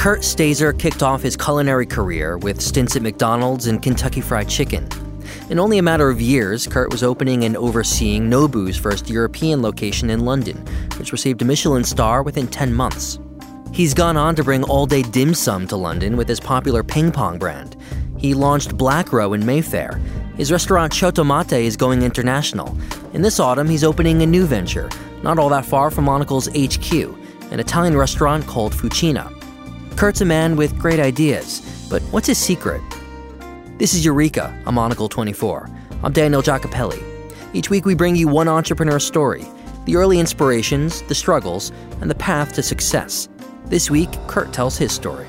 Kurt Stazer kicked off his culinary career with stints at McDonald's and Kentucky Fried Chicken. In only a matter of years, Kurt was opening and overseeing Nobu's first European location in London, which received a Michelin star within 10 months. He's gone on to bring all-day dim sum to London with his popular Ping Pong brand. He launched Black Row in Mayfair. His restaurant Chotomate is going international. And this autumn, he's opening a new venture, not all that far from Monocle's HQ, an Italian restaurant called Fucina. Kurt's a man with great ideas, but what's his secret? This is Eureka on Monocle 24. I'm Daniel Giacopelli. Each week we bring you one entrepreneur story, the early inspirations, the struggles, and the path to success. This week, Kurt tells his story.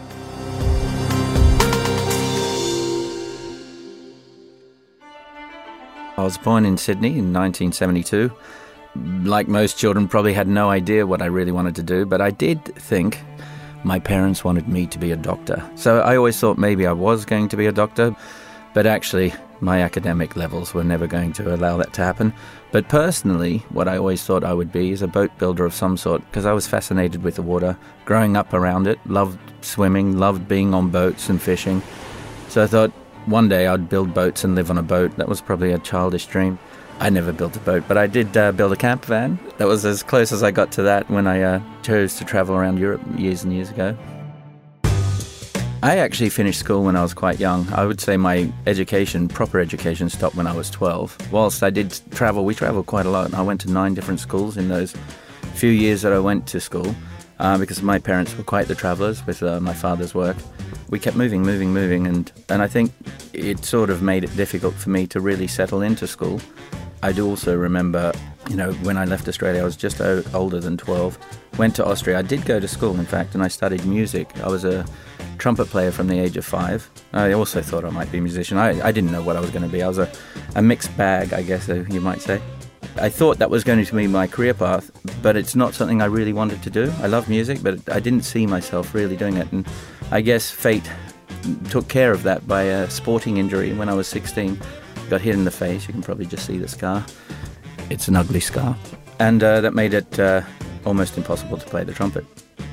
I was born in Sydney in 1972. Like most children, probably had no idea what I really wanted to do, but I did think my parents wanted me to be a doctor. So I always thought maybe I was going to be a doctor, but actually my academic levels were never going to allow that to happen. But personally, what I always thought I would be is a boat builder of some sort, because I was fascinated with the water, growing up around it, loved swimming, loved being on boats and fishing. So I thought one day I'd build boats and live on a boat. That was probably a childish dream. I never built a boat, but I did build a camper van. That was as close as I got to that when I chose to travel around Europe years and years ago. I actually finished school when I was quite young. I would say my education, proper education, stopped when I was 12. Whilst I did travel, we travelled quite a lot. I went to 9 different schools in those few years that I went to school because my parents were quite the travellers with my father's work. We kept moving, and I think it sort of made it difficult for me to really settle into school. I do also remember, when I left Australia, I was just older than 12, went to Austria. I did go to school, in fact, and I studied music. I was a trumpet player from the age of 5. I also thought I might be a musician. I didn't know what I was going to be. I was a mixed bag, I guess you might say. I thought that was going to be my career path, but it's not something I really wanted to do. I love music, but I didn't see myself really doing it. And I guess fate took care of that by a sporting injury when I was 16. Got hit in the face. You can probably just see the scar. It's an ugly scar. And that made it almost impossible to play the trumpet.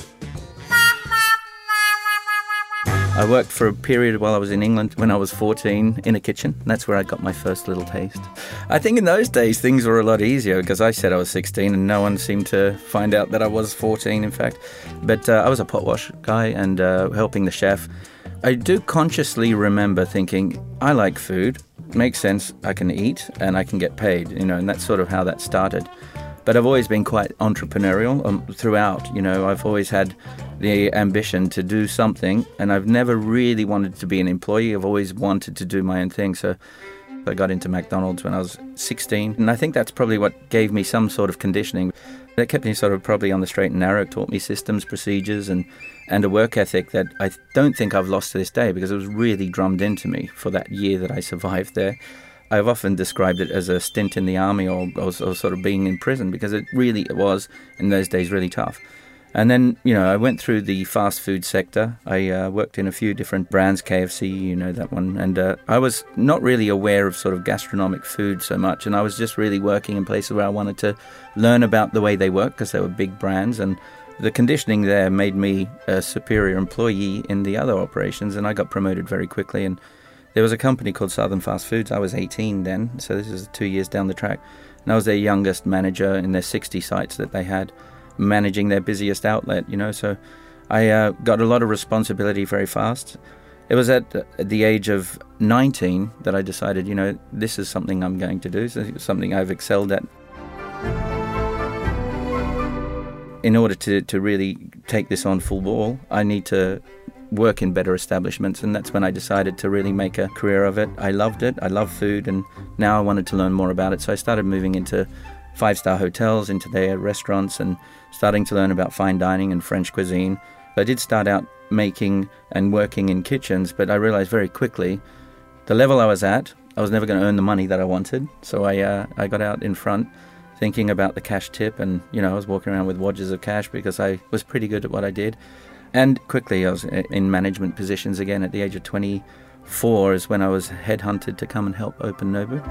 I worked for a period while I was in England when I was 14 in a kitchen. That's where I got my first little taste. I think in those days things were a lot easier because I said I was 16 and no one seemed to find out that I was 14, in fact. But I was a pot wash guy and helping the chef. I do consciously remember thinking, I like food, makes sense, I can eat and I can get paid, and that's sort of how that started. But I've always been quite entrepreneurial throughout. I've always had the ambition to do something, and I've never really wanted to be an employee. I've always wanted to do my own thing. So I got into McDonald's when I was 16, and I think that's probably what gave me some sort of conditioning. That kept me sort of probably on the straight and narrow, taught me systems, procedures, and a work ethic that I don't think I've lost to this day because it was really drummed into me for that year that I survived there. I've often described it as a stint in the army or sort of being in prison because it was, in those days, really tough. And then, I went through the fast food sector. I worked in a few different brands, KFC, that one. And I was not really aware of sort of gastronomic food so much. And I was just really working in places where I wanted to learn about the way they work because they were big brands. And the conditioning there made me a superior employee in the other operations. And I got promoted very quickly. And there was a company called Southern Fast Foods. I was 18 then, so this is 2 years down the track. And I was their youngest manager in their 60 sites that they had, managing their busiest outlet, So I got a lot of responsibility very fast. It was at the age of 19 that I decided, this is something I'm going to do, something I've excelled at. In order to really take this on full ball, I need to work in better establishments, and that's when I decided to really make a career of it. I loved it. I love food, and now I wanted to learn more about it. So I started moving into 5-star hotels, into their restaurants, and starting to learn about fine dining and French cuisine. I did start out making and working in kitchens, but I realized very quickly the level I was at, I was never going to earn the money that I wanted. So I got out in front thinking about the cash tip, and I was walking around with wadges of cash because I was pretty good at what I did. And quickly I was in management positions again. At the age of 24 is when I was headhunted to come and help open Nobu.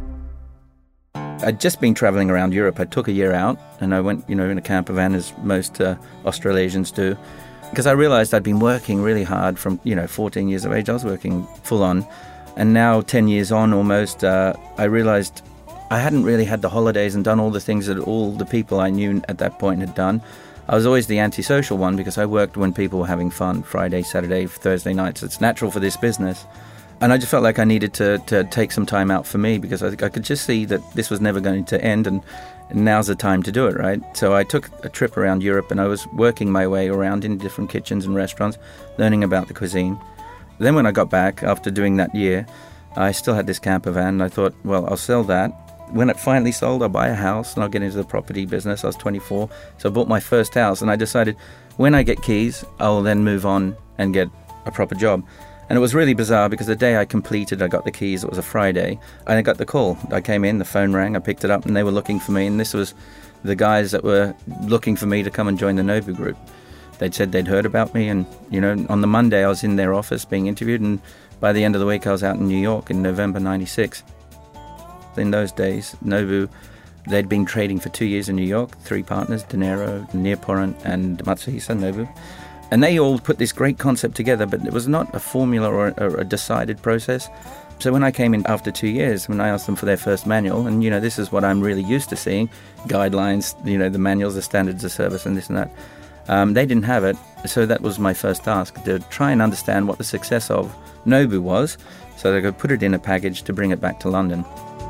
I'd just been travelling around Europe. I took a year out and I went, in a camper van as most Australasians do. because I realized I'd been working really hard from, 14 years of age. I was working full on. And now 10 years on almost, I realized I hadn't really had the holidays and done all the things that all the people I knew at that point had done. I was always the antisocial one because I worked when people were having fun, Friday, Saturday, Thursday nights. It's natural for this business. And I just felt like I needed to take some time out for me because I could just see that this was never going to end, and now's the time to do it, right? So I took a trip around Europe and I was working my way around in different kitchens and restaurants, learning about the cuisine. Then when I got back after doing that year, I still had this camper van and I thought, well, I'll sell that. When it finally sold, I'll buy a house and I'll get into the property business. I was 24, so I bought my first house and I decided when I get keys, I'll then move on and get a proper job. And it was really bizarre because the day I completed, I got the keys, it was a Friday, and I got the call. I came in, the phone rang, I picked it up, and they were looking for me, and this was the guys that were looking for me to come and join the Nobu group. They'd said they'd heard about me, and, on the Monday I was in their office being interviewed, and by the end of the week I was out in New York in November 96. In those days, Nobu, they'd been trading for 2 years in New York, 3 partners, De Niro, Neoporent, and Matsuhisa Nobu. And they all put this great concept together, but it was not a formula or a decided process. So when I came in after 2 years, when I asked them for their first manual, and, this is what I'm really used to seeing, guidelines, the manuals, the standards of service and this and that, they didn't have it. So that was my first task, to try and understand what the success of Nobu was so that I could put it in a package to bring it back to London.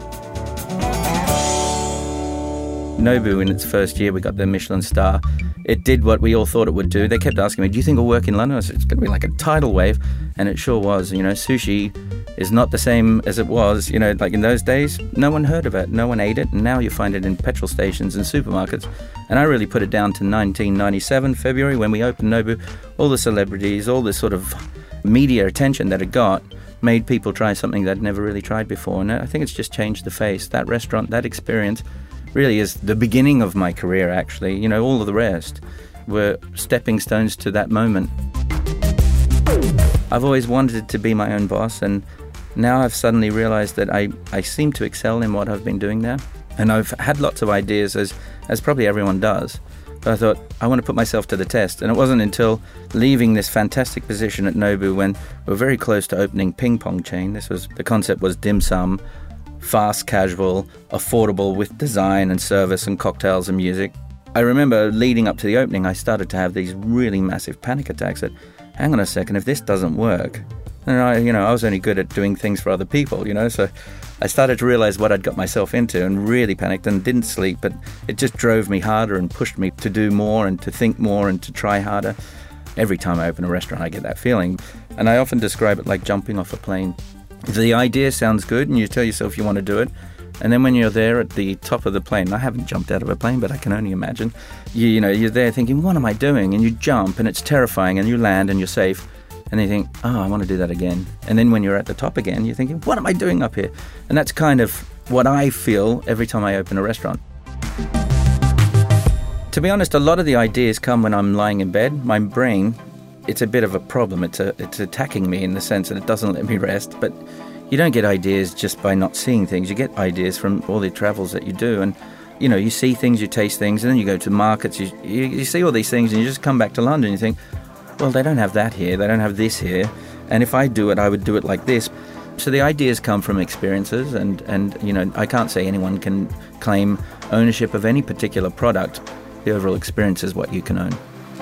Nobu, in its first year, we got the Michelin star. It did what we all thought it would do. They kept asking me, do you think it'll work in London? I said, it's going to be like a tidal wave. And it sure was. Sushi is not the same as it was. Like in those days, no one heard of it. No one ate it. And now you find it in petrol stations and supermarkets. And I really put it down to 1997, February, when we opened Nobu. All the celebrities, all the sort of media attention that it got made people try something they'd never really tried before. And I think it's just changed the face. That restaurant, that experience really is the beginning of my career, actually. All of the rest were stepping stones to that moment. I've always wanted to be my own boss, and now I've suddenly realized that I seem to excel in what I've been doing now. And I've had lots of ideas, as probably everyone does. But I thought, I want to put myself to the test. And it wasn't until leaving this fantastic position at Nobu when we were very close to opening Ping Pong Chain. The concept was dim sum, fast, casual, affordable with design and service and cocktails and music. I remember leading up to the opening, I started to have these really massive panic attacks that, hang on a second, if this doesn't work, and I was only good at doing things for other people, so I started to realize what I'd got myself into and really panicked and didn't sleep, but it just drove me harder and pushed me to do more and to think more and to try harder. Every time I open a restaurant, I get that feeling, and I often describe it like jumping off a plane. The idea sounds good and you tell yourself you want to do it, and then when you're there at the top of the plane, I haven't jumped out of a plane, but I can only imagine, you're there thinking, what am I doing? And you jump and it's terrifying and you land and you're safe, and then you think, oh, I want to do that again. And then when you're at the top again, you're thinking, what am I doing up here? And that's kind of what I feel every time I open a restaurant. To be honest, a lot of the ideas come when I'm lying in bed. My brain, it's a bit of a problem. It's attacking me in the sense that it doesn't let me rest. But you don't get ideas just by not seeing things. You get ideas from all the travels that you do. And, you see things, you taste things, and then you go to markets, you see all these things, and you just come back to London and you think, well, they don't have that here, they don't have this here. And if I do it, I would do it like this. So the ideas come from experiences, and I can't say anyone can claim ownership of any particular product. The overall experience is what you can own.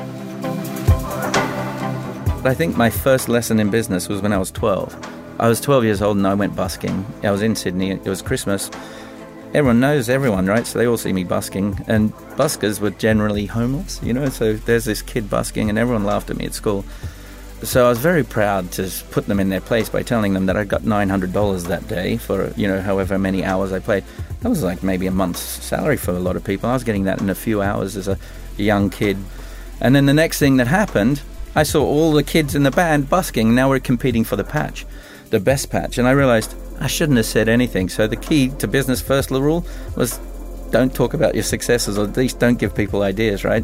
I think my first lesson in business was when I was 12. I was 12 years old and I went busking. I was in Sydney. It was Christmas. Everyone knows everyone, right? So they all see me busking. And buskers were generally homeless, So there's this kid busking and everyone laughed at me at school. So I was very proud to put them in their place by telling them that I got $900 that day for, however many hours I played. That was like maybe a month's salary for a lot of people. I was getting that in a few hours as a young kid. And then the next thing that happened, I saw all the kids in the band busking. Now we're competing for the patch, the best patch. And I realized I shouldn't have said anything. So the key to business first rule was don't talk about your successes, or at least don't give people ideas, right?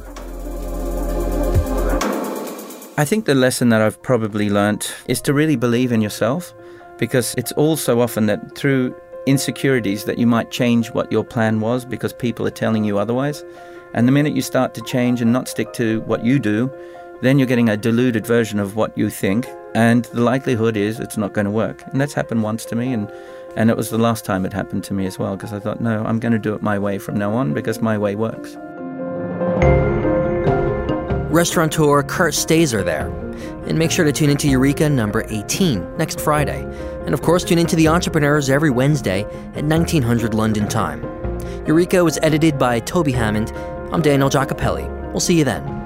I think the lesson that I've probably learnt is to really believe in yourself, because it's all so often that through insecurities that you might change what your plan was because people are telling you otherwise. And the minute you start to change and not stick to what you do, then you're getting a diluted version of what you think, and the likelihood is it's not going to work. And that's happened once to me, and it was the last time it happened to me as well, because I thought, no, I'm going to do it my way from now on, because my way works. Restaurateur Kurt Stazer there. And make sure to tune into Eureka number 18 next Friday. And of course, tune into The Entrepreneurs every Wednesday at 1900 London time. Eureka was edited by Toby Hammond. I'm Daniel Giacopelli. We'll see you then.